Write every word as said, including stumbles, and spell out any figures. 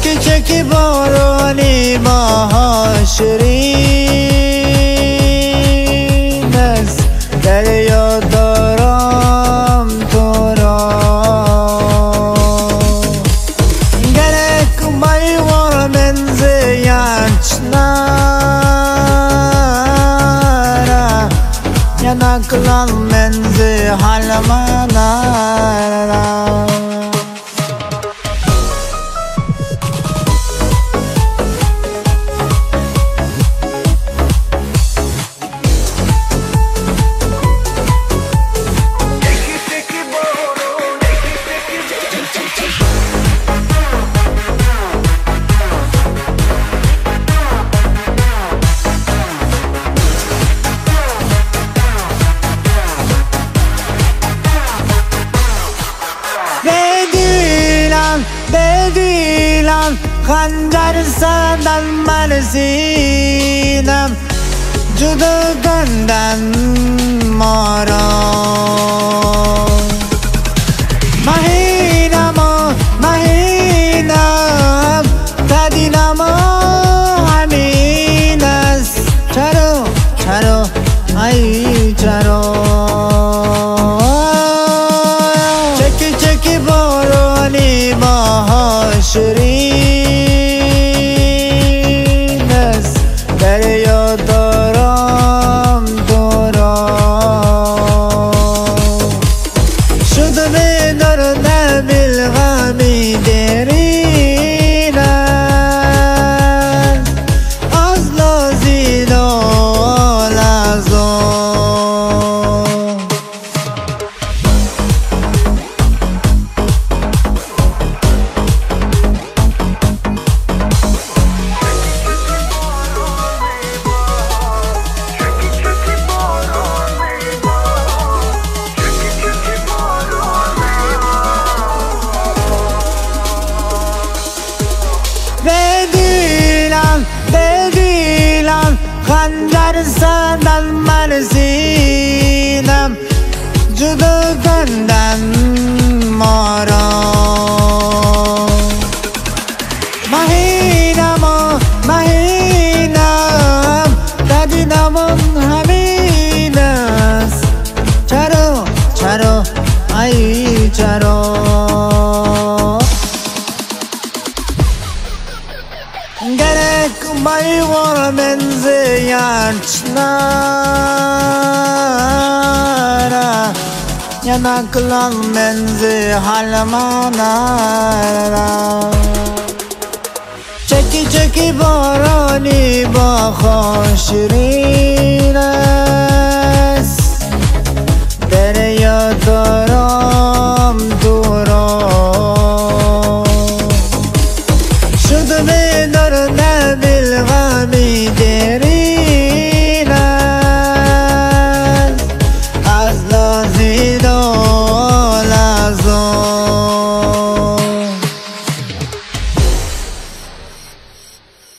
چکی چکی بارانی باها شیرین است، دریا دارم تو را. گرک بایوار من زیانچنارا، yanaklar menzi halmanara. Bedilan Khanjar sadan marsinem, juda gandan mara. Mahinamo mahinam tadinamo haminas, charo charo ay charo. Cheki cheki boroni baha شیرین است، دریا دارم تو را. شد به درد بالغمی دیرین است، از لازید و لازم. Bedilan, bedilan Khanjar sadan marsinem, juda gandan mara. Mahinamo mahinam tadinamo haminas, charo charo ay charo. Gerek bایوار من زیانچنارا، yanaklar menzi halmanara. Çeki çeki barani baha şirin است، derya daram tu ra. شد به درد بالغمی